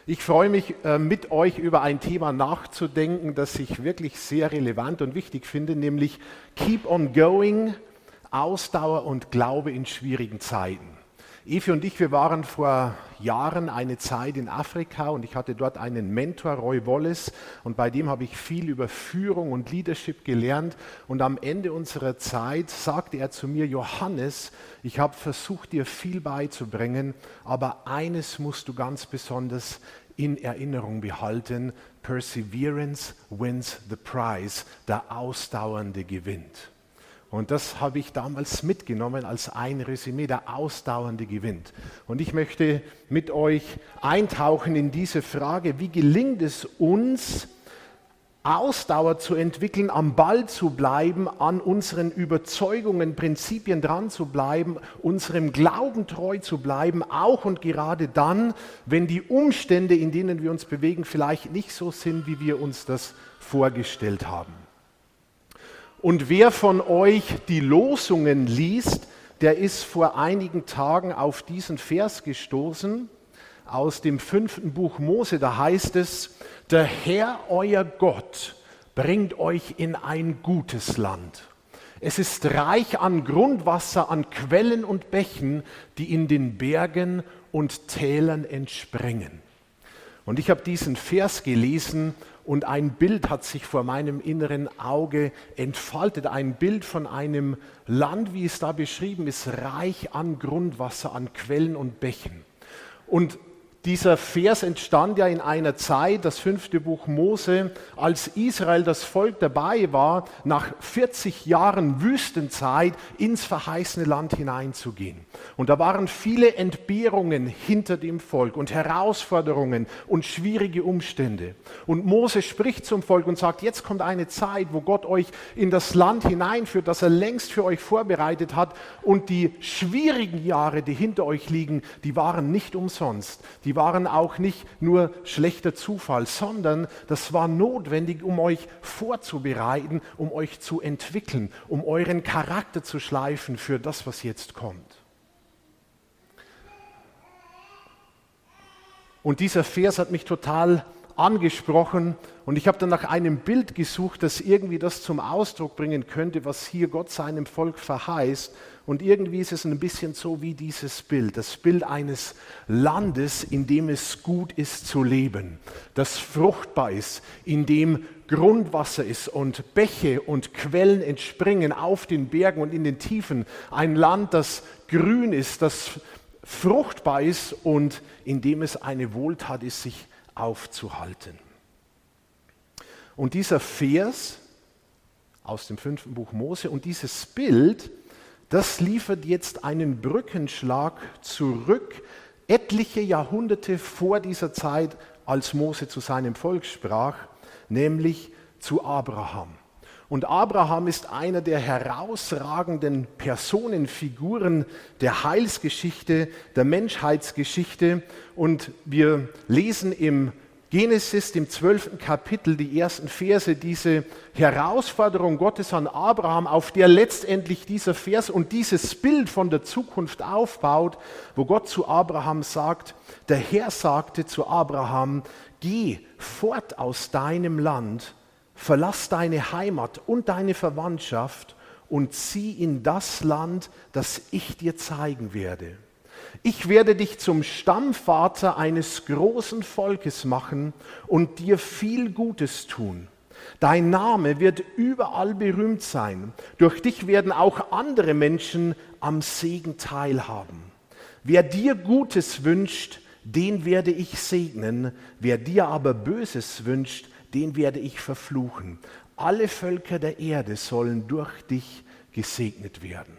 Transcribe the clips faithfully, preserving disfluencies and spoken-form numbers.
Ich freue mich, mit euch über ein Thema nachzudenken, das ich wirklich sehr relevant und wichtig finde, nämlich Keep on Going, Ausdauer und Glaube in schwierigen Zeiten. Evi und ich, wir waren vor Jahren eine Zeit in Afrika und ich hatte dort einen Mentor, Roy Wallace, und bei dem habe ich viel über Führung und Leadership gelernt. Und am Ende unserer Zeit sagte er zu mir: Johannes, ich habe versucht, dir viel beizubringen, aber eines musst du ganz besonders in Erinnerung behalten: Perseverance wins the prize, der Ausdauernde gewinnt. Und das habe ich damals mitgenommen als ein Resümee, der Ausdauernde gewinnt. Und ich möchte mit euch eintauchen in diese Frage: Wie gelingt es uns, Ausdauer zu entwickeln, am Ball zu bleiben, an unseren Überzeugungen, Prinzipien dran zu bleiben, unserem Glauben treu zu bleiben, auch und gerade dann, wenn die Umstände, in denen wir uns bewegen, vielleicht nicht so sind, wie wir uns das vorgestellt haben. Und wer von euch die Losungen liest, der ist vor einigen Tagen auf diesen Vers gestoßen aus dem fünften Buch Mose. Da heißt es: Der Herr, euer Gott, bringt euch in ein gutes Land. Es ist reich an Grundwasser, an Quellen und Bächen, die in den Bergen und Tälern entspringen. Und ich habe diesen Vers gelesen und ein Bild hat sich vor meinem inneren Auge entfaltet. Ein Bild von einem Land, wie es da beschrieben ist, reich an Grundwasser, an Quellen und Bächen. Und dieser Vers entstand ja in einer Zeit, das fünfte Buch Mose, als Israel, das Volk, dabei war, nach vierzig Jahren Wüstenzeit ins verheißene Land hineinzugehen. Und da waren viele Entbehrungen hinter dem Volk und Herausforderungen und schwierige Umstände. Und Mose spricht zum Volk und sagt: Jetzt kommt eine Zeit, wo Gott euch in das Land hineinführt, das er längst für euch vorbereitet hat. Und die schwierigen Jahre, die hinter euch liegen, die waren nicht umsonst. Die Die waren auch nicht nur schlechter Zufall, sondern das war notwendig, um euch vorzubereiten, um euch zu entwickeln, um euren Charakter zu schleifen für das, was jetzt kommt. Und dieser Vers hat mich total angesprochen und ich habe dann nach einem Bild gesucht, das irgendwie das zum Ausdruck bringen könnte, was hier Gott seinem Volk verheißt. Und irgendwie ist es ein bisschen so wie dieses Bild, das Bild eines Landes, in dem es gut ist zu leben, das fruchtbar ist, in dem Grundwasser ist und Bäche und Quellen entspringen auf den Bergen und in den Tiefen. Ein Land, das grün ist, das fruchtbar ist und in dem es eine Wohltat ist, sich aufzuhalten. Und dieser Vers aus dem fünften Buch Mose und dieses Bild, das liefert jetzt einen Brückenschlag zurück, etliche Jahrhunderte vor dieser Zeit, als Mose zu seinem Volk sprach, nämlich zu Abraham. Und Abraham ist einer der herausragenden Personenfiguren der Heilsgeschichte, der Menschheitsgeschichte. Und wir lesen im Genesis, dem zwölften Kapitel, die ersten Verse, diese Herausforderung Gottes an Abraham, auf der letztendlich dieser Vers und dieses Bild von der Zukunft aufbaut, wo Gott zu Abraham sagt: Der Herr sagte zu Abraham: Geh fort aus deinem Land, verlass deine Heimat und deine Verwandtschaft und zieh in das Land, das ich dir zeigen werde. Ich werde dich zum Stammvater eines großen Volkes machen und dir viel Gutes tun. Dein Name wird überall berühmt sein. Durch dich werden auch andere Menschen am Segen teilhaben. Wer dir Gutes wünscht, den werde ich segnen. Wer dir aber Böses wünscht, den werde ich verfluchen. Alle Völker der Erde sollen durch dich gesegnet werden.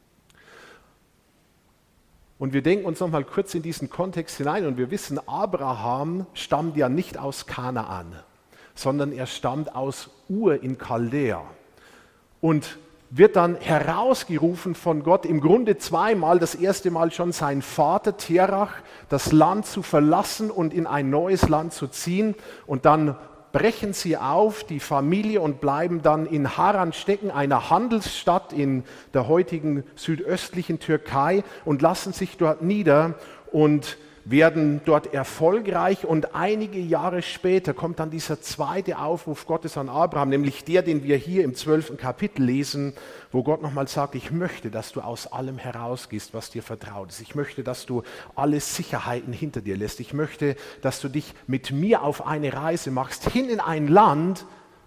Und wir denken uns noch mal kurz in diesen Kontext hinein und wir wissen, Abraham stammt ja nicht aus Kanaan, sondern er stammt aus Ur in Chaldea und wird dann herausgerufen von Gott, im Grunde zweimal, das erste Mal schon sein Vater Terach, das Land zu verlassen und in ein neues Land zu ziehen, und dann brechen sie auf, die Familie, und bleiben dann in Haran stecken, einer Handelsstadt in der heutigen südöstlichen Türkei, und lassen sich dort nieder und werden dort erfolgreich und einige Jahre später kommt dann dieser zweite Aufruf Gottes an Abraham, nämlich der, den wir hier im zwölften Kapitel lesen, wo Gott nochmal sagt, ich möchte, dass du aus allem herausgehst, was dir vertraut ist. Ich möchte, dass du alle Sicherheiten hinter dir lässt. Ich möchte, dass du dich mit mir auf eine Reise machst, hin in ein Land,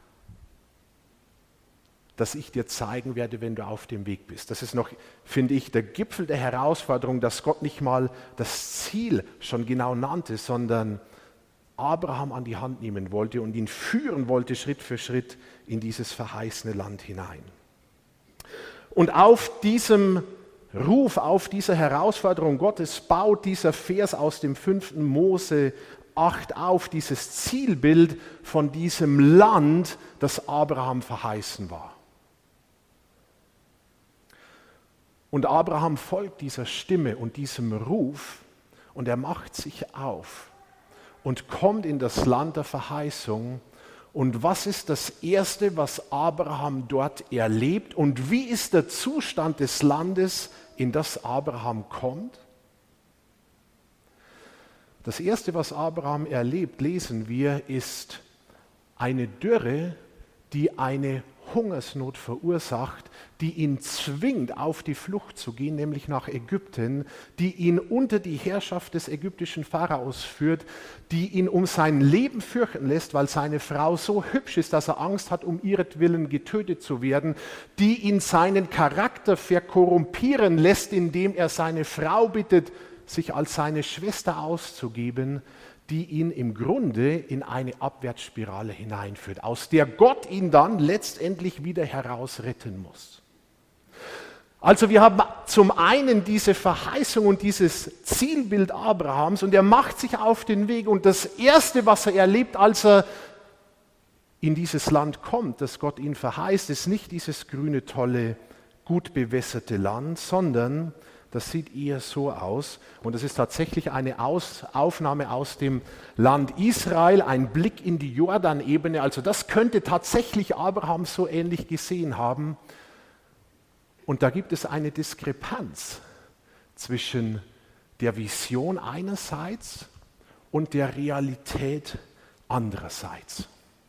das ich dir zeigen werde, wenn du auf dem Weg bist. Das ist noch, finde ich, der Gipfel der Herausforderung, dass Gott nicht mal das Ziel schon genau nannte, sondern Abraham an die Hand nehmen wollte und ihn führen wollte, Schritt für Schritt in dieses verheißene Land hinein. Und auf diesem Ruf, auf dieser Herausforderung Gottes baut dieser Vers aus dem fünften Mose acht auf, dieses Zielbild von diesem Land, das Abraham verheißen war. Und Abraham folgt dieser Stimme und diesem Ruf und er macht sich auf und kommt in das Land der Verheißung. Und was ist das Erste, was Abraham dort erlebt? Und wie ist der Zustand des Landes, in das Abraham kommt? Das Erste, was Abraham erlebt, lesen wir, ist eine Dürre, die eine Hungersnot verursacht, die ihn zwingt, auf die Flucht zu gehen, nämlich nach Ägypten, die ihn unter die Herrschaft des ägyptischen Pharaos führt, die ihn um sein Leben fürchten lässt, weil seine Frau so hübsch ist, dass er Angst hat, um ihretwillen getötet zu werden, die ihn seinen Charakter verkorrumpieren lässt, indem er seine Frau bittet, sich als seine Schwester auszugeben, die ihn im Grunde in eine Abwärtsspirale hineinführt, aus der Gott ihn dann letztendlich wieder heraus retten muss. Also wir haben zum einen diese Verheißung und dieses Zielbild Abrahams und er macht sich auf den Weg und das Erste, was er erlebt, als er in dieses Land kommt, das Gott ihn verheißt, ist nicht dieses grüne, tolle, gut bewässerte Land, sondern das sieht eher so aus und es ist tatsächlich eine aus, Aufnahme aus dem Land Israel, ein Blick in die Jordanebene. Also das könnte tatsächlich Abraham so ähnlich gesehen haben. Und da gibt es eine Diskrepanz zwischen der Vision einerseits und der Realität andererseits.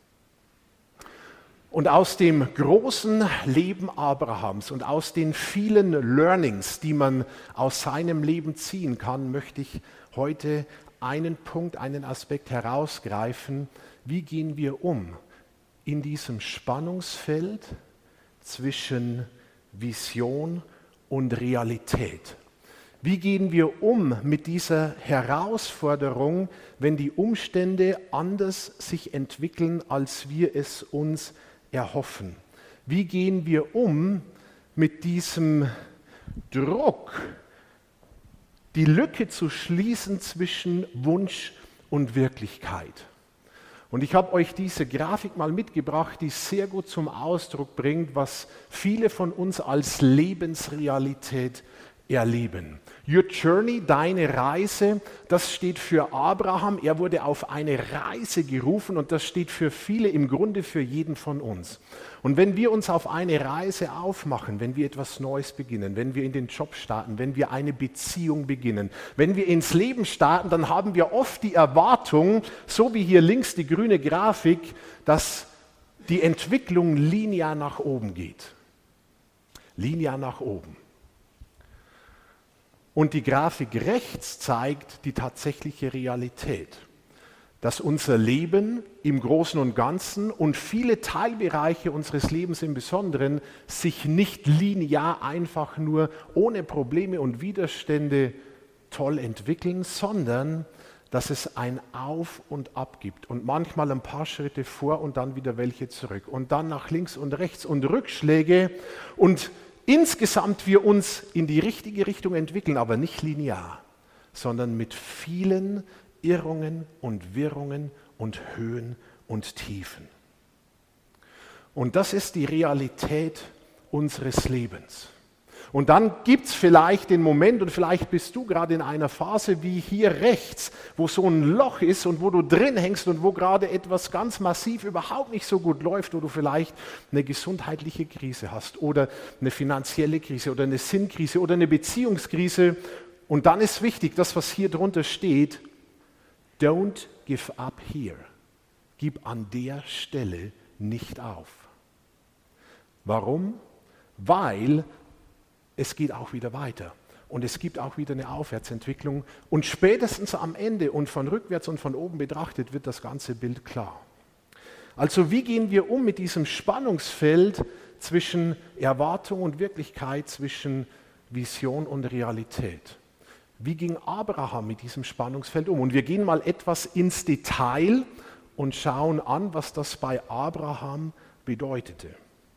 Und aus dem großen Leben Abrahams und aus den vielen Learnings, die man aus seinem Leben ziehen kann, möchte ich heute einen Punkt, einen Aspekt herausgreifen. Wie gehen wir um in diesem Spannungsfeld zwischen Vision und Realität? Wie gehen wir um mit dieser Herausforderung, wenn die Umstände anders sich entwickeln, als wir es uns erhoffen? Wie gehen wir um mit diesem Druck, die Lücke zu schließen zwischen Wunsch und Wirklichkeit? Und ich habe euch diese Grafik mal mitgebracht, die sehr gut zum Ausdruck bringt, was viele von uns als Lebensrealität erleben. Your Journey, deine Reise, das steht für Abraham. Er wurde auf eine Reise gerufen und das steht für viele, im Grunde für jeden von uns. Und wenn wir uns auf eine Reise aufmachen, wenn wir etwas Neues beginnen, wenn wir in den Job starten, wenn wir eine Beziehung beginnen, wenn wir ins Leben starten, dann haben wir oft die Erwartung, so wie hier links die grüne Grafik, dass die Entwicklung linear nach oben geht. Linear nach oben. Und die Grafik rechts zeigt die tatsächliche Realität, dass unser Leben im Großen und Ganzen und viele Teilbereiche unseres Lebens im Besonderen sich nicht linear einfach nur ohne Probleme und Widerstände toll entwickeln, sondern dass es ein Auf und Ab gibt und manchmal ein paar Schritte vor und dann wieder welche zurück und dann nach links und rechts und Rückschläge und insgesamt wir uns in die richtige Richtung entwickeln, aber nicht linear, sondern mit vielen Irrungen und Wirrungen und Höhen und Tiefen. Und das ist die Realität unseres Lebens. Und dann gibt es vielleicht den Moment, und vielleicht bist du gerade in einer Phase wie hier rechts, wo so ein Loch ist und wo du drin hängst und wo gerade etwas ganz massiv überhaupt nicht so gut läuft, wo du vielleicht eine gesundheitliche Krise hast oder eine finanzielle Krise oder eine Sinnkrise oder eine Beziehungskrise Und dann ist wichtig, das, was hier drunter steht, don't give up here. Gib an der Stelle nicht auf. Warum? Weil es geht auch wieder weiter. Und es gibt auch wieder eine Aufwärtsentwicklung. Und spätestens am Ende und von rückwärts und von oben betrachtet wird das ganze Bild klar. Also wie gehen wir um mit diesem Spannungsfeld zwischen Erwartung und Wirklichkeit, zwischen Vision und Realität? Wie ging Abraham mit diesem Spannungsfeld um? Und wir gehen mal etwas ins Detail und schauen an, was das bei Abraham bedeutete.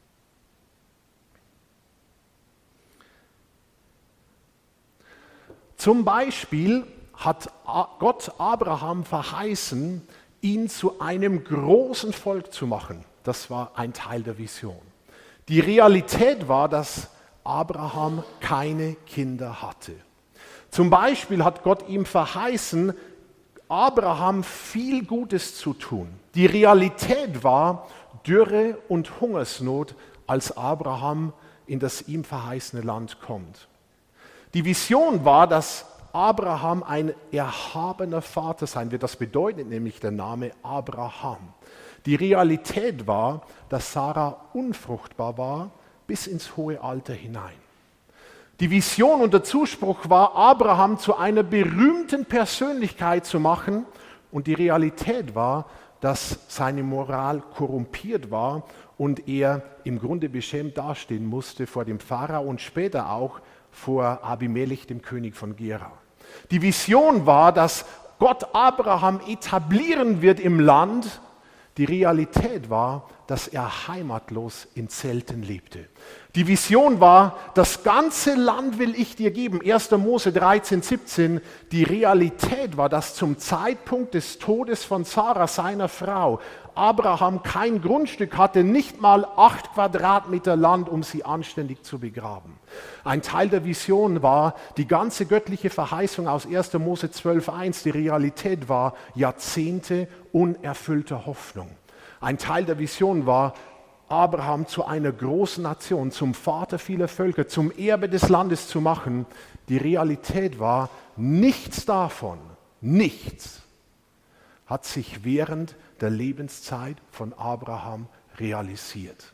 Zum Beispiel hat Gott Abraham verheißen, ihn zu einem großen Volk zu machen. Das war ein Teil der Vision. Die Realität war, dass Abraham keine Kinder hatte. Zum Beispiel hat Gott ihm verheißen, Abraham viel Gutes zu tun. Die Realität war Dürre und Hungersnot, als Abraham in das ihm verheißene Land kommt. Die Vision war, dass Abraham ein erhabener Vater sein wird. Das bedeutet nämlich der Name Abraham. Die Realität war, dass Sarah unfruchtbar war bis ins hohe Alter hinein. Die Vision und der Zuspruch war, Abraham zu einer berühmten Persönlichkeit zu machen. Und die Realität war, dass seine Moral korrumpiert war und er im Grunde beschämt dastehen musste vor dem Pharao und später auch vor Abimelech, dem König von Gerar. Die Vision war, dass Gott Abraham etablieren wird im Land. Die Realität war, dass er heimatlos in Zelten lebte. Die Vision war, das ganze Land will ich dir geben. erster Mose dreizehn, siebzehn. Die Realität war, dass zum Zeitpunkt des Todes von Sarah, seiner Frau, Abraham kein Grundstück hatte, nicht mal acht Quadratmeter Land, um sie anständig zu begraben. Ein Teil der Vision war die ganze göttliche Verheißung aus erster Mose zwölf, eins. Die Realität war Jahrzehnte unerfüllter Hoffnung. Ein Teil der Vision war, Abraham zu einer großen Nation, zum Vater vieler Völker, zum Erbe des Landes zu machen. Die Realität war, nichts davon, nichts hat sich während der Lebenszeit von Abraham realisiert.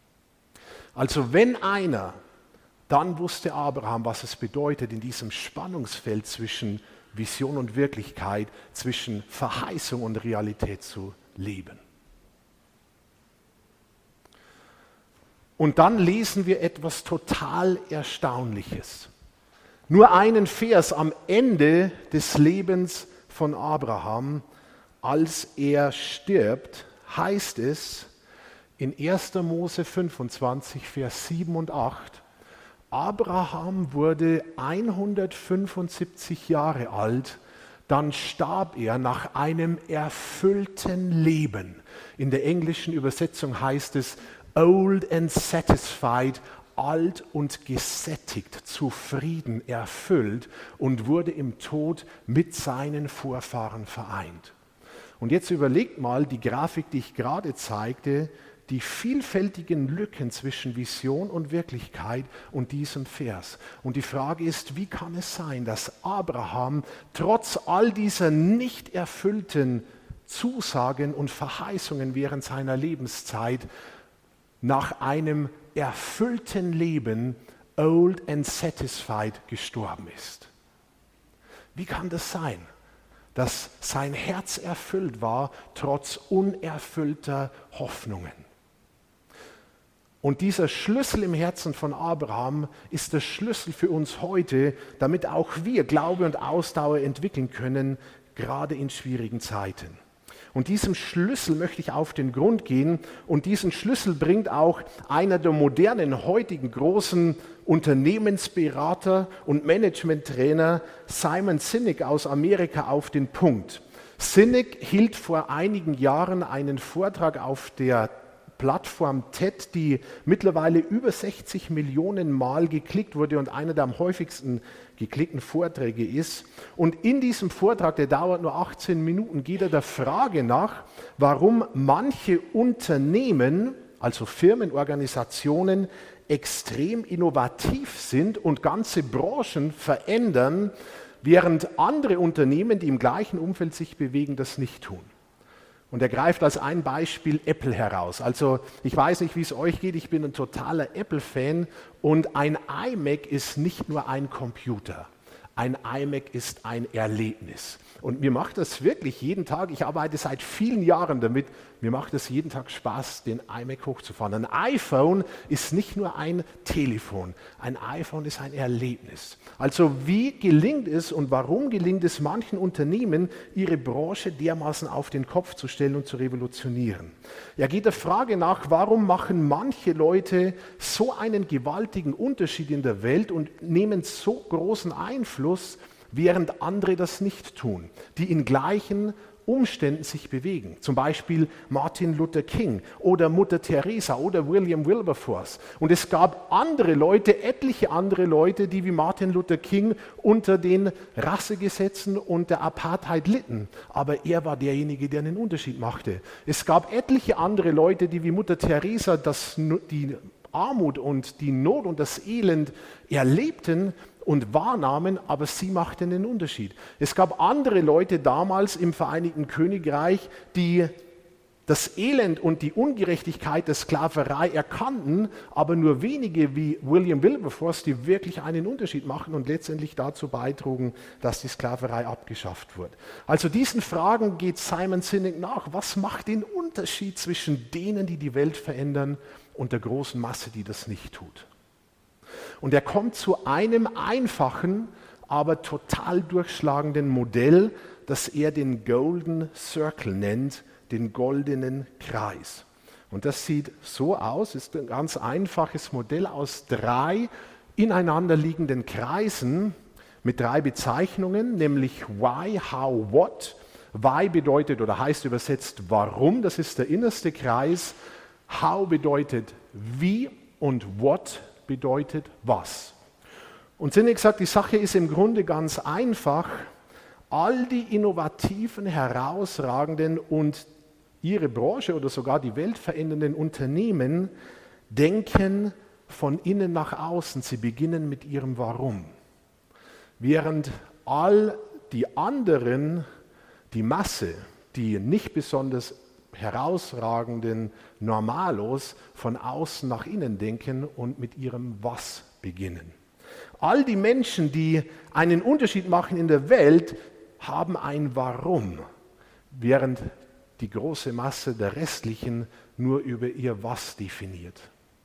Also wenn einer, dann wusste Abraham, was es bedeutet, in diesem Spannungsfeld zwischen Vision und Wirklichkeit, zwischen Verheißung und Realität zu leben. Und dann lesen wir etwas total Erstaunliches. Nur einen Vers am Ende des Lebens von Abraham, als er stirbt, heißt es in erster Mose fünfundzwanzig, Vers sieben und acht, Abraham wurde hundertfünfundsiebzig Jahre alt, dann starb er nach einem erfüllten Leben. In der englischen Übersetzung heißt es, old and satisfied, alt und gesättigt, zufrieden, erfüllt und wurde im Tod mit seinen Vorfahren vereint. Und jetzt überlegt mal die Grafik, die ich gerade zeigte, die vielfältigen Lücken zwischen Vision und Wirklichkeit und diesem Vers. Und die Frage ist, wie kann es sein, dass Abraham trotz all dieser nicht erfüllten Zusagen und Verheißungen während seiner Lebenszeit nach einem erfüllten Leben, old and satisfied, gestorben ist? Wie kann das sein, dass sein Herz erfüllt war, trotz unerfüllter Hoffnungen? Und dieser Schlüssel im Herzen von Abraham ist der Schlüssel für uns heute, damit auch wir Glaube und Ausdauer entwickeln können, gerade in schwierigen Zeiten. Und diesem Schlüssel möchte ich auf den Grund gehen. Und diesen Schlüssel bringt auch einer der modernen, heutigen großen Unternehmensberater und Managementtrainer, Simon Sinek aus Amerika, auf den Punkt. Sinek hielt vor einigen Jahren einen Vortrag auf der Plattform TED, die mittlerweile über sechzig Millionen Mal geklickt wurde und einer der am häufigsten geklickten Vorträge ist. Und in diesem Vortrag, der dauert nur achtzehn Minuten, geht er der Frage nach, warum manche Unternehmen, also Firmen, Organisationen, extrem innovativ sind und ganze Branchen verändern, während andere Unternehmen, die im gleichen Umfeld sich bewegen, das nicht tun. Und er greift als ein Beispiel Apple heraus. Also ich weiß nicht, wie es euch geht, ich bin ein totaler Apple-Fan und ein iMac ist nicht nur ein Computer. Ein iMac ist ein Erlebnis. Und mir macht das wirklich jeden Tag, ich arbeite seit vielen Jahren damit, mir macht es jeden Tag Spaß, den iMac hochzufahren. Ein iPhone ist nicht nur ein Telefon, ein iPhone ist ein Erlebnis. Also wie gelingt es und warum gelingt es manchen Unternehmen, ihre Branche dermaßen auf den Kopf zu stellen und zu revolutionieren? Er geht der Frage nach, warum machen manche Leute so einen gewaltigen Unterschied in der Welt und nehmen so großen Einfluss, während andere das nicht tun, die in gleichen Umständen sich bewegen. Zum Beispiel Martin Luther King oder Mutter Teresa oder William Wilberforce. Und es gab andere Leute, etliche andere Leute, die wie Martin Luther King unter den Rassegesetzen und der Apartheid litten. Aber er war derjenige, der einen Unterschied machte. Es gab etliche andere Leute, die wie Mutter Teresa das, die Armut und die Not und das Elend erlebten und wahrnahmen, aber sie machten den Unterschied. Es gab andere Leute damals im Vereinigten Königreich, die das Elend und die Ungerechtigkeit der Sklaverei erkannten, aber nur wenige wie William Wilberforce, die wirklich einen Unterschied machen und letztendlich dazu beitrugen, dass die Sklaverei abgeschafft wird. Also diesen Fragen geht Simon Sinek nach. Was macht den Unterschied zwischen denen, die die Welt verändern, und der großen Masse, die das nicht tut? Und er kommt zu einem einfachen, aber total durchschlagenden Modell, das er den Golden Circle nennt, den goldenen Kreis. Und das sieht so aus, ist ein ganz einfaches Modell aus drei ineinanderliegenden Kreisen mit drei Bezeichnungen, nämlich Why, How, What. Why bedeutet oder heißt übersetzt Warum, das ist der innerste Kreis. How bedeutet Wie und What bedeutet was. Und Sinek sagt, die Sache ist im Grunde ganz einfach. All die innovativen, herausragenden und ihre Branche oder sogar die Welt verändernden Unternehmen denken von innen nach außen. Sie beginnen mit ihrem Warum. Während all die anderen, die Masse, die nicht besonders herausragenden Normalos von außen nach innen denken und mit ihrem Was beginnen. All die Menschen, die einen Unterschied machen in der Welt, haben ein Warum, während die große Masse der Restlichen nur über ihr Was definiert.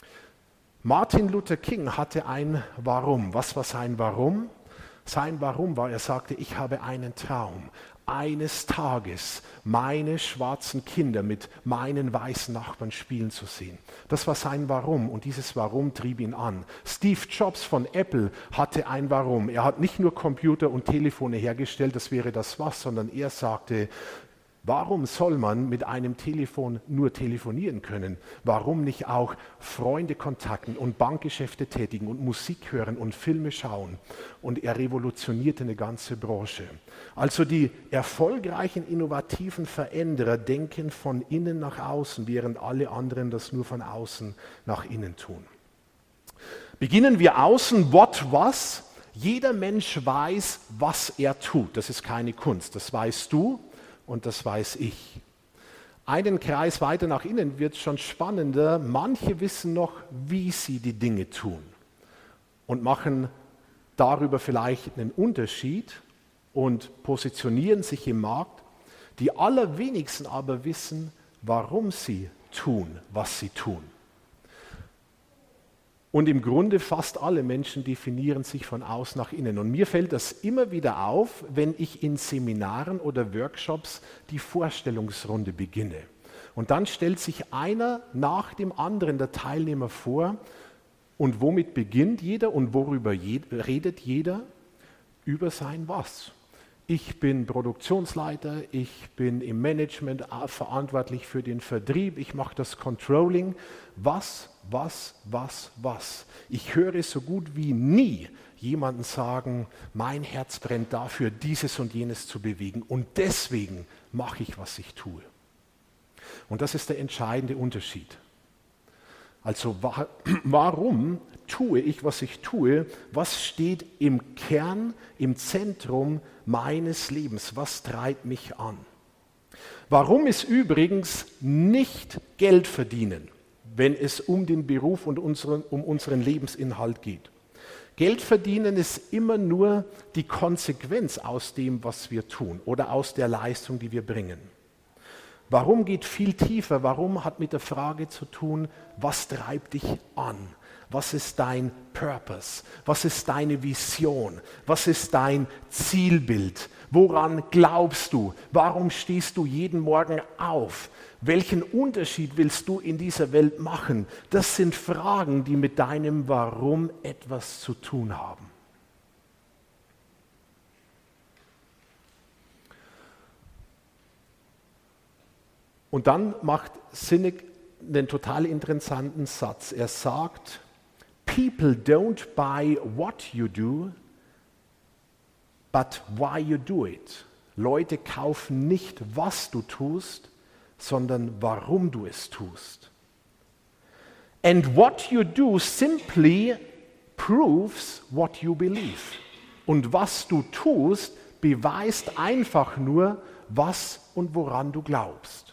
Martin Luther King hatte ein Warum. Was war sein Warum? Sein Warum war, er sagte, ich habe einen Traum. Eines Tages meine schwarzen Kinder mit meinen weißen Nachbarn spielen zu sehen. Das war sein Warum und dieses Warum trieb ihn an. Steve Jobs von Apple hatte ein Warum. Er hat nicht nur Computer und Telefone hergestellt, das wäre das Was, sondern er sagte, warum soll man mit einem Telefon nur telefonieren können? Warum nicht auch Freunde kontakten und Bankgeschäfte tätigen und Musik hören und Filme schauen? Und er revolutionierte eine ganze Branche. Also die erfolgreichen, innovativen Veränderer denken von innen nach außen, während alle anderen das nur von außen nach innen tun. Beginnen wir außen, what, was? Jeder Mensch weiß, was er tut. Das ist keine Kunst, das weißt du. Und das weiß ich. Einen Kreis weiter nach innen wird es schon spannender. Manche wissen noch, wie sie die Dinge tun und machen darüber vielleicht einen Unterschied und positionieren sich im Markt. Die allerwenigsten aber wissen, warum sie tun, was sie tun. Und im Grunde fast alle Menschen definieren sich von außen nach innen. Und mir fällt das immer wieder auf, wenn ich in Seminaren oder Workshops die Vorstellungsrunde beginne. Und dann stellt sich einer nach dem anderen der Teilnehmer vor. Und womit beginnt jeder und worüber je, redet jeder? Über sein Was. Ich bin Produktionsleiter, ich bin im Management verantwortlich für den Vertrieb, ich mache das Controlling. Was, was, was, was. Ich höre so gut wie nie jemanden sagen, mein Herz brennt dafür, dieses und jenes zu bewegen und deswegen mache ich, was ich tue. Und das ist der entscheidende Unterschied. Also wa- warum tue ich, was ich tue? Was steht im Kern, im Zentrum meines Lebens? Was treibt mich an? Warum ist übrigens nicht Geld verdienen, wenn es um den Beruf und unseren, um unseren Lebensinhalt geht? Geld verdienen ist immer nur die Konsequenz aus dem, was wir tun oder aus der Leistung, die wir bringen. Warum geht viel tiefer? Warum hat mit der Frage zu tun, was treibt dich an? Was ist dein Purpose? Was ist deine Vision? Was ist dein Zielbild? Woran glaubst du? Warum stehst du jeden Morgen auf? Welchen Unterschied willst du in dieser Welt machen? Das sind Fragen, die mit deinem Warum etwas zu tun haben. Und dann macht Sinek einen total interessanten Satz. Er sagt, People don't buy what you do, but why you do it. Leute kaufen nicht, was du tust, sondern warum du es tust. And what you do simply proves what you believe. Und was du tust, beweist einfach nur, was und woran du glaubst.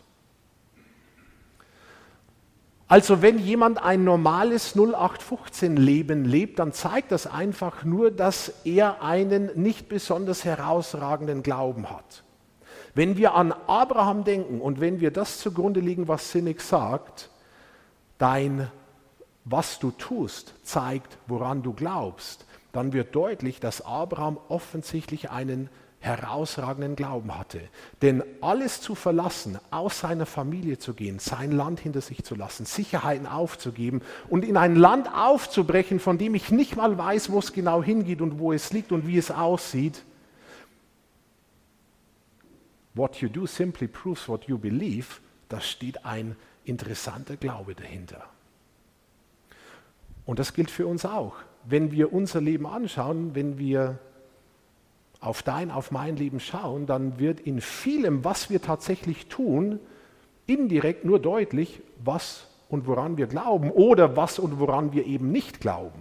Also wenn jemand ein normales null acht fünfzehn Leben lebt, dann zeigt das einfach nur, dass er einen nicht besonders herausragenden Glauben hat. Wenn wir an Abraham denken und wenn wir das zugrunde legen, was Sinek sagt, dein, was du tust, zeigt, woran du glaubst, dann wird deutlich, dass Abraham offensichtlich einen herausragenden Glauben hatte. Denn alles zu verlassen, aus seiner Familie zu gehen, sein Land hinter sich zu lassen, Sicherheiten aufzugeben und in ein Land aufzubrechen, von dem ich nicht mal weiß, wo es genau hingeht und wo es liegt und wie es aussieht. What you do simply proves what you believe. Da steht ein interessanter Glaube dahinter. Und das gilt für uns auch. Wenn wir unser Leben anschauen, wenn wir auf dein, auf mein Leben schauen, dann wird in vielem, was wir tatsächlich tun, indirekt nur deutlich, was und woran wir glauben oder was und woran wir eben nicht glauben.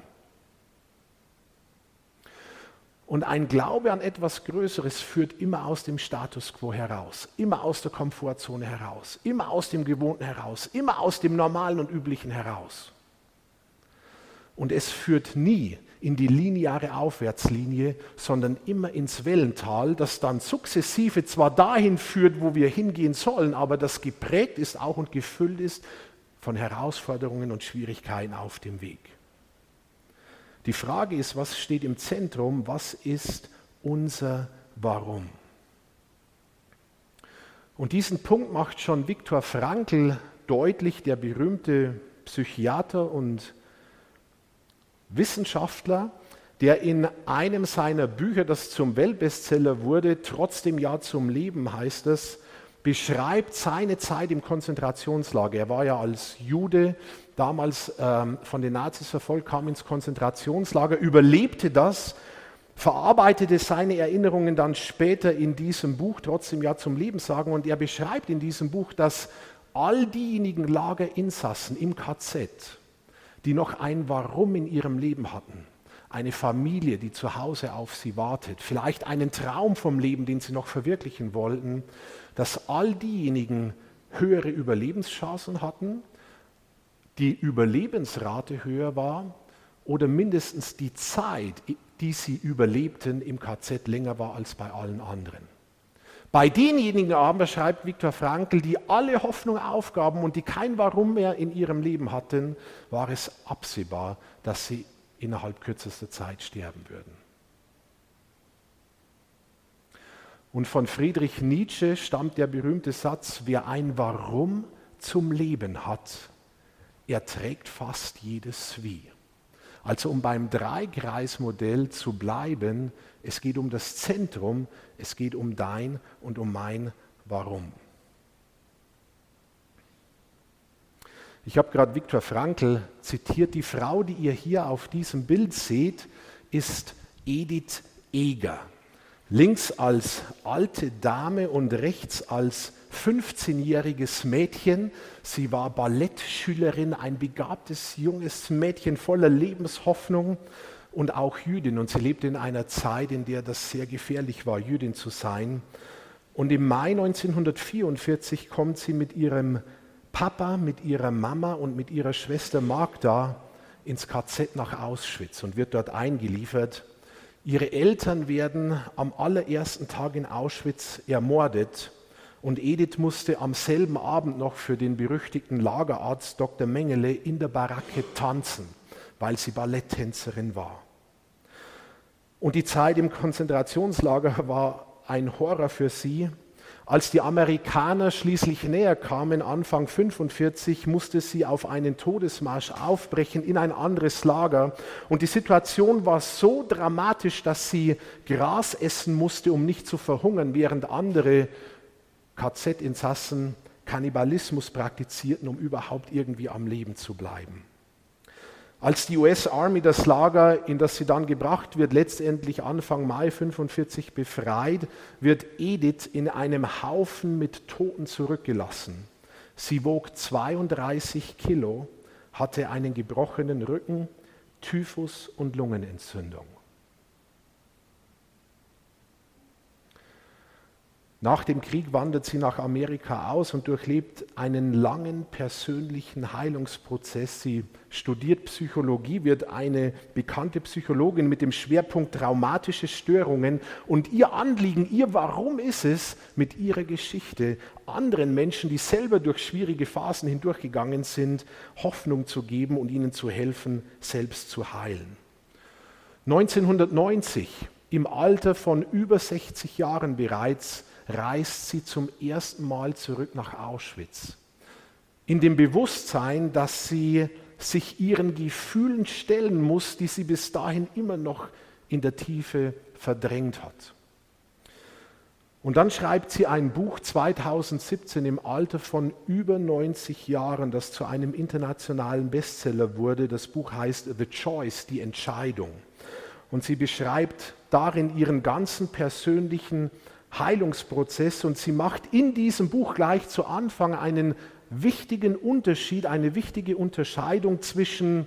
Und ein Glaube an etwas Größeres führt immer aus dem Status quo heraus, immer aus der Komfortzone heraus, immer aus dem Gewohnten heraus, immer aus dem Normalen und Üblichen heraus. Und es führt nie in die lineare Aufwärtslinie, sondern immer ins Wellental, das dann sukzessive zwar dahin führt, wo wir hingehen sollen, aber das geprägt ist auch und gefüllt ist von Herausforderungen und Schwierigkeiten auf dem Weg. Die Frage ist, was steht im Zentrum? Was ist unser Warum? Und diesen Punkt macht schon Viktor Frankl deutlich, der berühmte Psychiater und Wissenschaftler, der in einem seiner Bücher, das zum Weltbestseller wurde, Trotzdem Ja zum Leben heißt es, beschreibt seine Zeit im Konzentrationslager. Er war ja als Jude damals ähm, von den Nazis verfolgt, kam ins Konzentrationslager, überlebte das, verarbeitete seine Erinnerungen dann später in diesem Buch, Trotzdem Ja zum Leben sagen. Und er beschreibt in diesem Buch, dass all diejenigen Lagerinsassen im K Z, die noch ein Warum in ihrem Leben hatten, eine Familie, die zu Hause auf sie wartet, vielleicht einen Traum vom Leben, den sie noch verwirklichen wollten, dass all diejenigen höhere Überlebenschancen hatten, die Überlebensrate höher war oder mindestens die Zeit, die sie überlebten, im K Z länger war als bei allen anderen. Bei denjenigen aber, schreibt Viktor Frankl, die alle Hoffnung aufgaben und die kein Warum mehr in ihrem Leben hatten, war es absehbar, dass sie innerhalb kürzester Zeit sterben würden. Und von Friedrich Nietzsche stammt der berühmte Satz, wer ein Warum zum Leben hat, erträgt fast jedes Wie. Also um beim Dreikreismodell zu bleiben, es geht um das Zentrum, es geht um dein und um mein Warum. Ich habe gerade Viktor Frankl zitiert, die Frau, die ihr hier auf diesem Bild seht, ist Edith Eger. Links als alte Dame und rechts als fünfzehnjähriges Mädchen. Sie war Ballettschülerin, ein begabtes junges Mädchen voller Lebenshoffnung und auch Jüdin. Und sie lebte in einer Zeit, in der das sehr gefährlich war, Jüdin zu sein. Und im Mai neunzehnhundertvierundvierzig kommt sie mit ihrem Papa, mit ihrer Mama und mit ihrer Schwester Magda ins K Z nach Auschwitz und wird dort eingeliefert. Ihre Eltern werden am allerersten Tag in Auschwitz ermordet und Edith musste am selben Abend noch für den berüchtigten Lagerarzt Doktor Mengele in der Baracke tanzen, weil sie Balletttänzerin war. Und die Zeit im Konzentrationslager war ein Horror für sie. Als die Amerikaner schließlich näher kamen, Anfang fünfundvierzig, musste sie auf einen Todesmarsch aufbrechen in ein anderes Lager. Und die Situation war so dramatisch, dass sie Gras essen musste, um nicht zu verhungern, während andere K Z-Insassen Kannibalismus praktizierten, um überhaupt irgendwie am Leben zu bleiben. Als die U S Army das Lager, in das sie dann gebracht wird, letztendlich Anfang Mai fünfundvierzig befreit, wird Edith in einem Haufen mit Toten zurückgelassen. Sie wog zweiunddreißig Kilo, hatte einen gebrochenen Rücken, Typhus und Lungenentzündung. Nach dem Krieg wandert sie nach Amerika aus und durchlebt einen langen persönlichen Heilungsprozess. Sie studiert Psychologie, wird eine bekannte Psychologin mit dem Schwerpunkt traumatische Störungen. Und ihr Anliegen, ihr Warum ist es, mit ihrer Geschichte anderen Menschen, die selber durch schwierige Phasen hindurchgegangen sind, Hoffnung zu geben und ihnen zu helfen, selbst zu heilen. neunzehnhundertneunzig, im Alter von über sechzig Jahren bereits, reist sie zum ersten Mal zurück nach Auschwitz. In dem Bewusstsein, dass sie sich ihren Gefühlen stellen muss, die sie bis dahin immer noch in der Tiefe verdrängt hat. Und dann schreibt sie ein Buch zweitausendsiebzehn im Alter von über neunzig Jahren, das zu einem internationalen Bestseller wurde. Das Buch heißt The Choice, die Entscheidung. Und sie beschreibt darin ihren ganzen persönlichen Heilungsprozess und sie macht in diesem Buch gleich zu Anfang einen wichtigen Unterschied, eine wichtige Unterscheidung zwischen,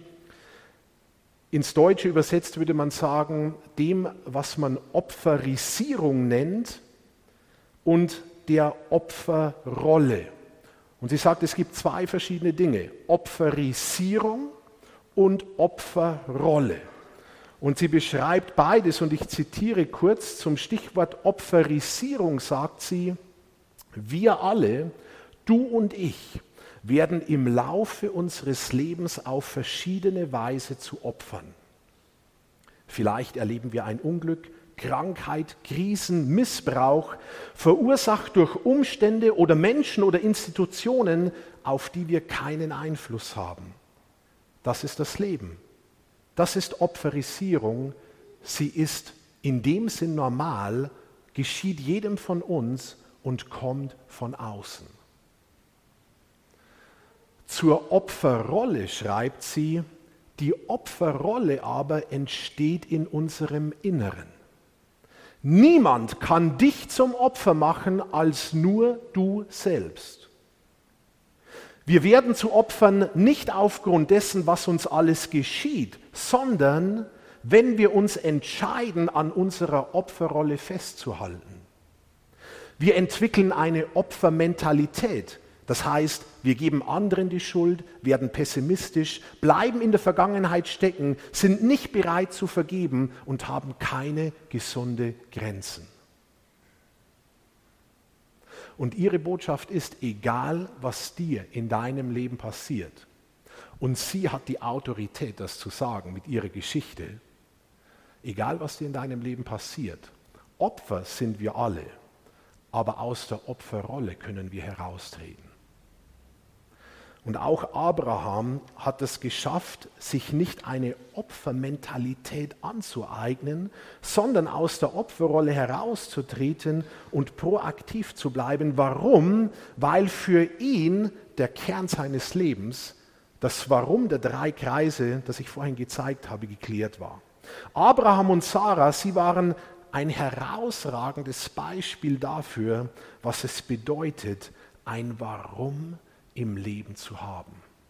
ins Deutsche übersetzt würde man sagen, dem, was man Opferisierung nennt und der Opferrolle. Und sie sagt, es gibt zwei verschiedene Dinge, Opferisierung und Opferrolle. Und sie beschreibt beides und ich zitiere kurz zum Stichwort Opferisierung, sagt sie, wir alle, du und ich, werden im Laufe unseres Lebens auf verschiedene Weise zu Opfern. Vielleicht erleben wir ein Unglück, Krankheit, Krisen, Missbrauch, verursacht durch Umstände oder Menschen oder Institutionen, auf die wir keinen Einfluss haben. Das ist das Leben. Das ist Opferisierung. Sie ist in dem Sinn normal, geschieht jedem von uns und kommt von außen. Zur Opferrolle schreibt sie, die Opferrolle aber entsteht in unserem Inneren. Niemand kann dich zum Opfer machen als nur du selbst. Wir werden zu Opfern nicht aufgrund dessen, was uns alles geschieht, sondern wenn wir uns entscheiden, an unserer Opferrolle festzuhalten. Wir entwickeln eine Opfermentalität. Das heißt, wir geben anderen die Schuld, werden pessimistisch, bleiben in der Vergangenheit stecken, sind nicht bereit zu vergeben und haben keine gesunde Grenzen. Und ihre Botschaft ist, egal was dir in deinem Leben passiert, und sie hat die Autorität, das zu sagen mit ihrer Geschichte, egal was dir in deinem Leben passiert, Opfer sind wir alle, aber aus der Opferrolle können wir heraustreten. Und auch Abraham hat es geschafft, sich nicht eine Opfermentalität anzueignen, sondern aus der Opferrolle herauszutreten und proaktiv zu bleiben. Warum? Weil für ihn der Kern seines Lebens, das Warum der drei Kreise, das ich vorhin gezeigt habe, geklärt war. Abraham und Sarah, sie waren ein herausragendes Beispiel dafür, was es bedeutet, ein Warum im Leben zu haben.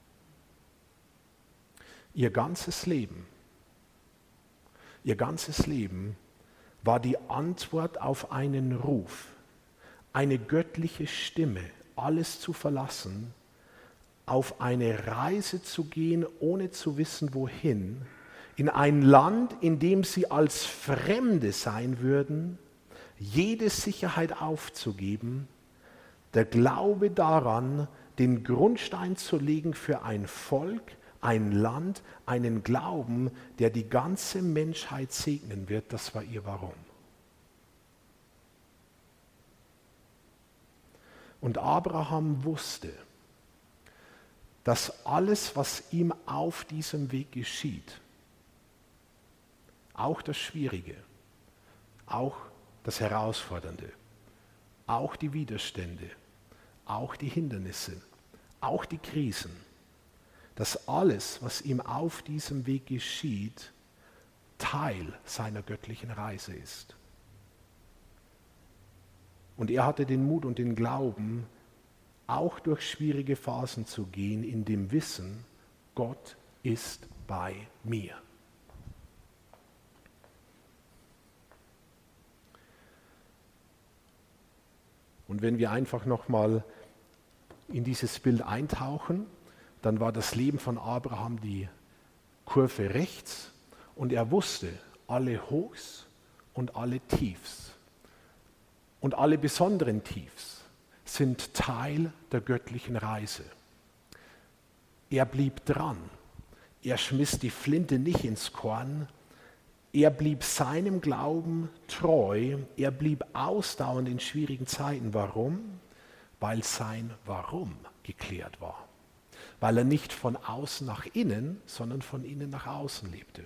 Ihr ganzes Leben, ihr ganzes Leben war die Antwort auf einen Ruf, eine göttliche Stimme, alles zu verlassen, auf eine Reise zu gehen, ohne zu wissen, wohin, in ein Land, in dem sie als Fremde sein würden, jede Sicherheit aufzugeben, der Glaube daran, den Grundstein zu legen für ein Volk, ein Land, einen Glauben, der die ganze Menschheit segnen wird, das war ihr Warum. Und Abraham wusste, dass alles, was ihm auf diesem Weg geschieht, auch das Schwierige, auch das Herausfordernde, auch die Widerstände, auch die Hindernisse, auch die Krisen, dass alles, was ihm auf diesem Weg geschieht, Teil seiner göttlichen Reise ist. Und er hatte den Mut und den Glauben, auch durch schwierige Phasen zu gehen, in dem Wissen, Gott ist bei mir. Und wenn wir einfach nochmal in dieses Bild eintauchen, dann war das Leben von Abraham die Kurve rechts und er wusste, alle Hochs und alle Tiefs und alle besonderen Tiefs sind Teil der göttlichen Reise. Er blieb dran, er schmiss die Flinte nicht ins Korn, er blieb seinem Glauben treu, er blieb ausdauernd in schwierigen Zeiten. Warum? Weil sein Warum geklärt war. Weil er nicht von außen nach innen, sondern von innen nach außen lebte.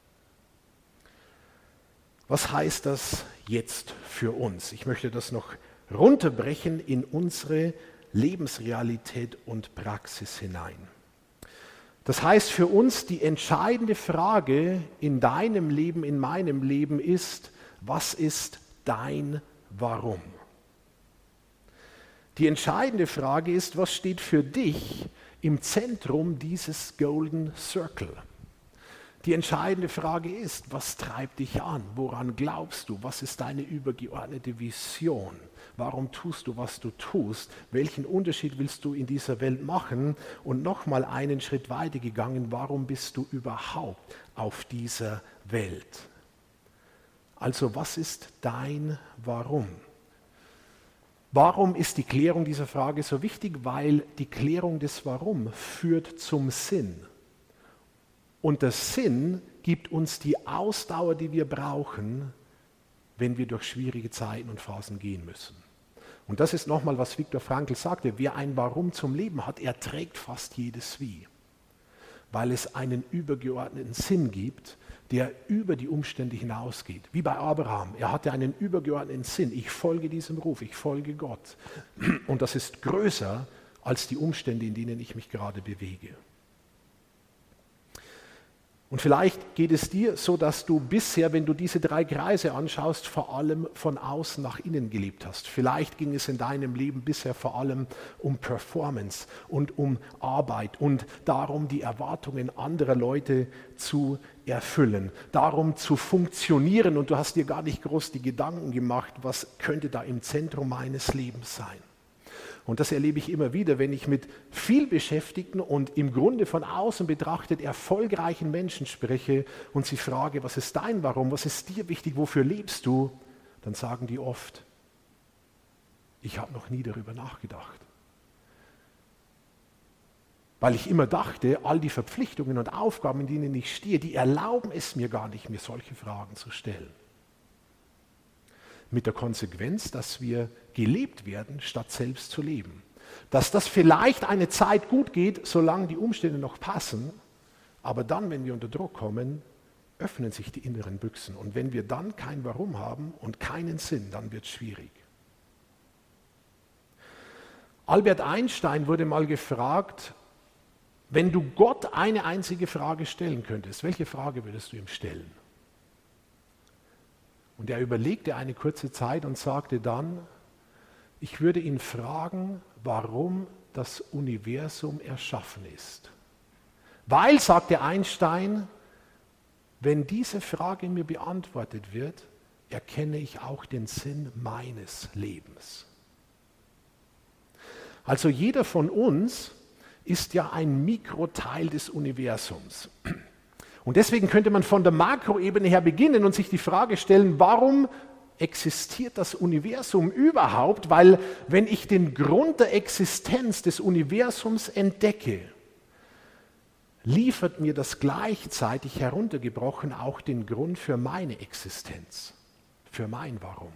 Was heißt das jetzt für uns? Ich möchte das noch runterbrechen in unsere Lebensrealität und Praxis hinein. Das heißt für uns, die entscheidende Frage in deinem Leben, in meinem Leben ist, was ist dein Warum? Die entscheidende Frage ist, was steht für dich im Zentrum dieses Golden Circle? Die entscheidende Frage ist, was treibt dich an? Woran glaubst du? Was ist deine übergeordnete Vision? Warum tust du, was du tust? Welchen Unterschied willst du in dieser Welt machen? Und nochmal einen Schritt weiter gegangen, warum bist du überhaupt auf dieser Welt? Also was ist dein Warum? Warum ist die Klärung dieser Frage so wichtig? Weil die Klärung des Warum führt zum Sinn. Und der Sinn gibt uns die Ausdauer, die wir brauchen, wenn wir durch schwierige Zeiten und Phasen gehen müssen. Und das ist nochmal, was Viktor Frankl sagte, wer ein Warum zum Leben hat, er trägt fast jedes Wie. Weil es einen übergeordneten Sinn gibt, der über die Umstände hinausgeht. Wie bei Abraham, er hatte einen übergeordneten Sinn. Ich folge diesem Ruf, ich folge Gott. Und das ist größer als die Umstände, in denen ich mich gerade bewege. Und vielleicht geht es dir so, dass du bisher, wenn du diese drei Kreise anschaust, vor allem von außen nach innen gelebt hast. Vielleicht ging es in deinem Leben bisher vor allem um Performance und um Arbeit und darum, die Erwartungen anderer Leute zu erfüllen, darum zu funktionieren und du hast dir gar nicht groß die Gedanken gemacht, was könnte da im Zentrum meines Lebens sein. Und das erlebe ich immer wieder, wenn ich mit vielbeschäftigten und im Grunde von außen betrachtet erfolgreichen Menschen spreche und sie frage, was ist dein Warum, was ist dir wichtig, wofür lebst du? Dann sagen die oft, ich habe noch nie darüber nachgedacht. Weil ich immer dachte, all die Verpflichtungen und Aufgaben, in denen ich stehe, die erlauben es mir gar nicht, mir solche Fragen zu stellen. Mit der Konsequenz, dass wir gelebt werden, statt selbst zu leben. Dass das vielleicht eine Zeit gut geht, solange die Umstände noch passen, aber dann, wenn wir unter Druck kommen, öffnen sich die inneren Büchsen. Und wenn wir dann kein Warum haben und keinen Sinn, dann wird es schwierig. Albert Einstein wurde mal gefragt, wenn du Gott eine einzige Frage stellen könntest, welche Frage würdest du ihm stellen? Und er überlegte eine kurze Zeit und sagte dann, ich würde ihn fragen, warum das Universum erschaffen ist. Weil, sagte Einstein, wenn diese Frage mir beantwortet wird, erkenne ich auch den Sinn meines Lebens. Also jeder von uns ist ja ein Mikroteil des Universums. Und deswegen könnte man von der Makroebene her beginnen und sich die Frage stellen, warum existiert das Universum überhaupt? Weil wenn ich den Grund der Existenz des Universums entdecke, liefert mir das gleichzeitig heruntergebrochen auch den Grund für meine Existenz, für mein Warum.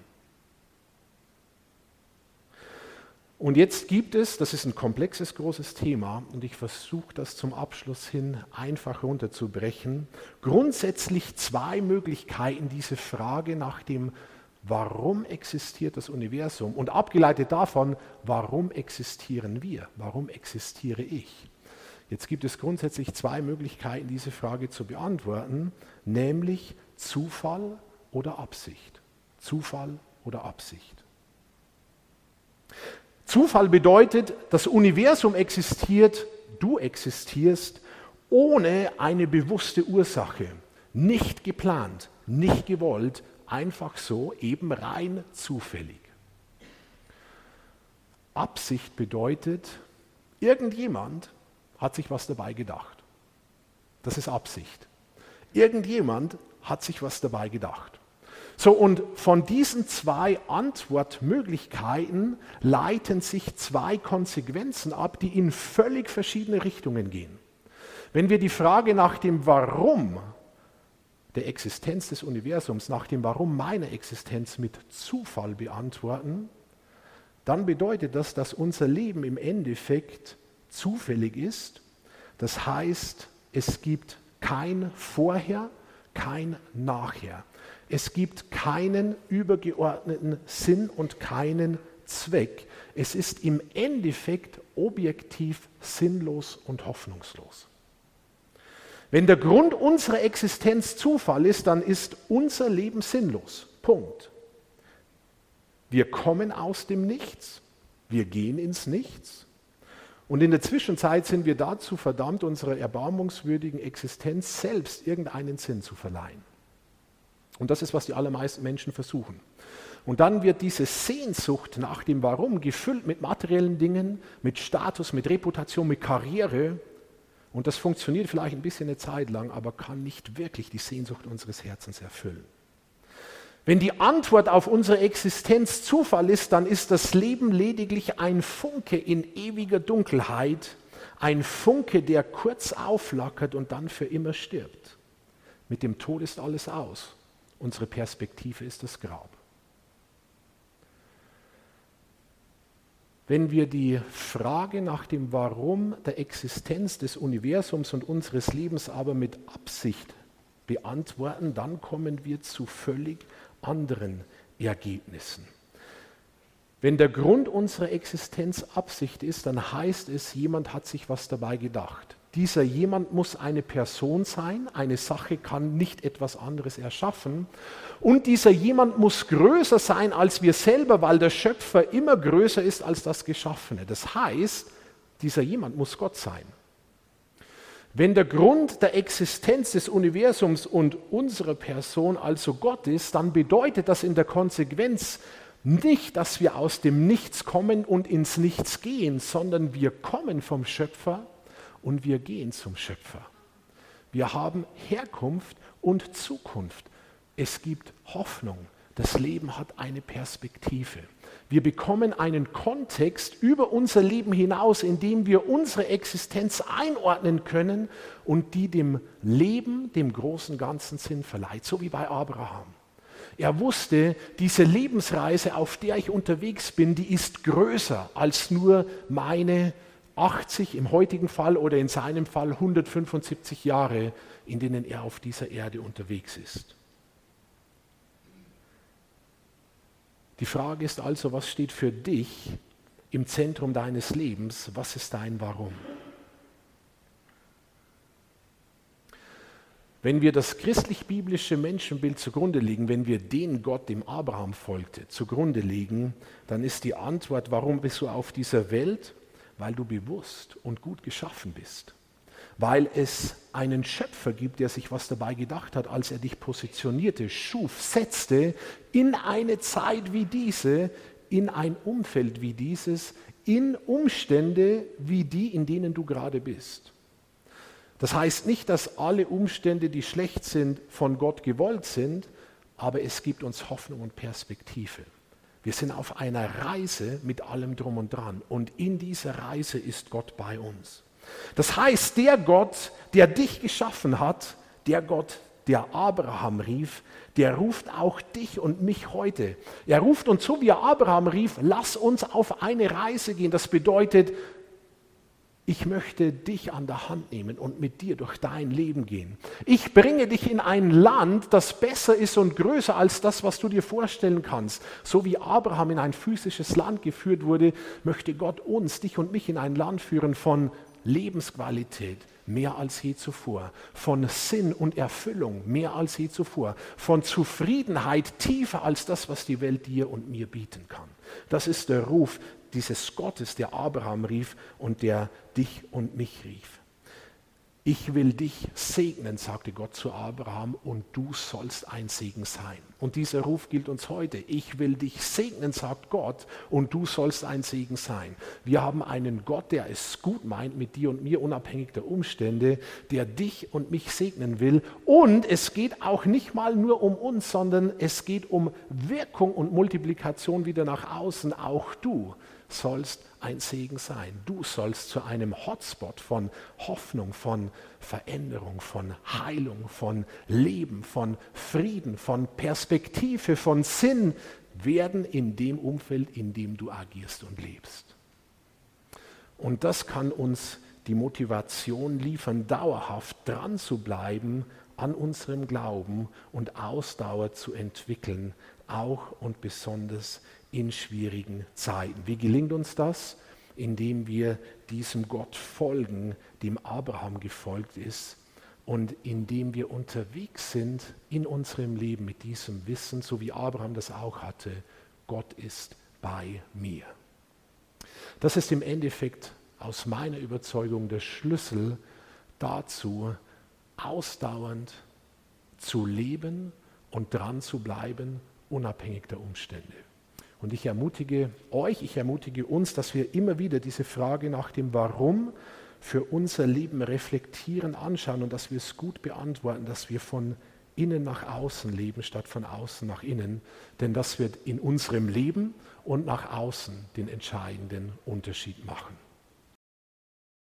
Und jetzt gibt es, das ist ein komplexes, großes Thema und ich versuche das zum Abschluss hin einfach runterzubrechen, grundsätzlich zwei Möglichkeiten, diese Frage nach dem Warum existiert das Universum und abgeleitet davon, warum existieren wir, warum existiere ich. Jetzt gibt es grundsätzlich zwei Möglichkeiten, diese Frage zu beantworten, nämlich Zufall oder Absicht. Zufall oder Absicht. Zufall bedeutet, das Universum existiert, du existierst, ohne eine bewusste Ursache, nicht geplant, nicht gewollt, einfach so, eben rein zufällig. Absicht bedeutet, irgendjemand hat sich was dabei gedacht. Das ist Absicht. Irgendjemand hat sich was dabei gedacht. So, und von diesen zwei Antwortmöglichkeiten leiten sich zwei Konsequenzen ab, die in völlig verschiedene Richtungen gehen. Wenn wir die Frage nach dem Warum der Existenz des Universums, nach dem Warum meiner Existenz mit Zufall beantworten, dann bedeutet das, dass unser Leben im Endeffekt zufällig ist. Das heißt, es gibt kein Vorher, kein Nachher. Es gibt keinen übergeordneten Sinn und keinen Zweck. Es ist im Endeffekt objektiv sinnlos und hoffnungslos. Wenn der Grund unserer Existenz Zufall ist, dann ist unser Leben sinnlos. Punkt. Wir kommen aus dem Nichts, wir gehen ins Nichts und in der Zwischenzeit sind wir dazu verdammt, unserer erbarmungswürdigen Existenz selbst irgendeinen Sinn zu verleihen. Und das ist, was die allermeisten Menschen versuchen. Und dann wird diese Sehnsucht nach dem Warum gefüllt mit materiellen Dingen, mit Status, mit Reputation, mit Karriere. Und das funktioniert vielleicht ein bisschen eine Zeit lang, aber kann nicht wirklich die Sehnsucht unseres Herzens erfüllen. Wenn die Antwort auf unsere Existenz Zufall ist, dann ist das Leben lediglich ein Funke in ewiger Dunkelheit, ein Funke, der kurz aufflackert und dann für immer stirbt. Mit dem Tod ist alles aus. Unsere Perspektive ist das Grab. Wenn wir die Frage nach dem Warum der Existenz des Universums und unseres Lebens aber mit Absicht beantworten, dann kommen wir zu völlig anderen Ergebnissen. Wenn der Grund unserer Existenz Absicht ist, dann heißt es, jemand hat sich was dabei gedacht. Dieser jemand muss eine Person sein, eine Sache kann nicht etwas anderes erschaffen. Und dieser jemand muss größer sein als wir selber, weil der Schöpfer immer größer ist als das Geschaffene. Das heißt, dieser jemand muss Gott sein. Wenn der Grund der Existenz des Universums und unserer Person also Gott ist, dann bedeutet das in der Konsequenz nicht, dass wir aus dem Nichts kommen und ins Nichts gehen, sondern wir kommen vom Schöpfer und wir gehen zum Schöpfer. Wir haben Herkunft und Zukunft. Es gibt Hoffnung. Das Leben hat eine Perspektive. Wir bekommen einen Kontext über unser Leben hinaus, in dem wir unsere Existenz einordnen können und die dem Leben, dem großen Ganzen Sinn verleiht, so wie bei Abraham. Er wusste, diese Lebensreise, auf der ich unterwegs bin, die ist größer als nur meine achtzig im heutigen Fall oder in seinem Fall hundertfünfundsiebzig Jahre, in denen er auf dieser Erde unterwegs ist. Die Frage ist also, was steht für dich im Zentrum deines Lebens? Was ist dein Warum? Wenn wir das christlich-biblische Menschenbild zugrunde legen, wenn wir den Gott, dem Abraham folgte, zugrunde legen, dann ist die Antwort, warum bist du auf dieser Welt? Weil du bewusst und gut geschaffen bist. Weil es einen Schöpfer gibt, der sich was dabei gedacht hat, als er dich positionierte, schuf, setzte in eine Zeit wie diese, in ein Umfeld wie dieses, in Umstände wie die, in denen du gerade bist. Das heißt nicht, dass alle Umstände, die schlecht sind, von Gott gewollt sind, aber es gibt uns Hoffnung und Perspektive. Wir sind auf einer Reise mit allem drum und dran und in dieser Reise ist Gott bei uns. Das heißt, der Gott, der dich geschaffen hat, der Gott, der Abraham rief, der ruft auch dich und mich heute. Er ruft uns so, wie er Abraham rief, lass uns auf eine Reise gehen. Das bedeutet, ich möchte dich an der Hand nehmen und mit dir durch dein Leben gehen. Ich bringe dich in ein Land, das besser ist und größer als das, was du dir vorstellen kannst. So wie Abraham in ein physisches Land geführt wurde, möchte Gott uns, dich und mich in ein Land führen von Lebensqualität, mehr als je zuvor, von Sinn und Erfüllung, mehr als je zuvor, von Zufriedenheit tiefer als das, was die Welt dir und mir bieten kann. Das ist der Ruf dieses Gottes, der Abraham rief und der dich und mich rief. Ich will dich segnen, sagte Gott zu Abraham, und du sollst ein Segen sein. Und dieser Ruf gilt uns heute. Ich will dich segnen, sagt Gott, und du sollst ein Segen sein. Wir haben einen Gott, der es gut meint mit dir und mir, unabhängig der Umstände, der dich und mich segnen will. Und es geht auch nicht mal nur um uns, sondern es geht um Wirkung und Multiplikation wieder nach außen. Auch du sollst ein Segen sein. Du sollst zu einem Hotspot von Hoffnung, von Veränderung, von Heilung, von Leben, von Frieden, von Perspektive, von Sinn werden in dem Umfeld, in dem du agierst und lebst. Und das kann uns die Motivation liefern, dauerhaft dran zu bleiben an unserem Glauben und Ausdauer zu entwickeln, auch und besonders in schwierigen Zeiten. Wie gelingt uns das? Indem wir diesem Gott folgen, dem Abraham gefolgt ist, und indem wir unterwegs sind in unserem Leben mit diesem Wissen, so wie Abraham das auch hatte, Gott ist bei mir. Das ist im Endeffekt aus meiner Überzeugung der Schlüssel dazu, ausdauernd zu leben und dran zu bleiben, unabhängig der Umstände. Und ich ermutige euch, ich ermutige uns, dass wir immer wieder diese Frage nach dem Warum für unser Leben reflektieren, anschauen und dass wir es gut beantworten, dass wir von innen nach außen leben, statt von außen nach innen. Denn das wird in unserem Leben und nach außen den entscheidenden Unterschied machen.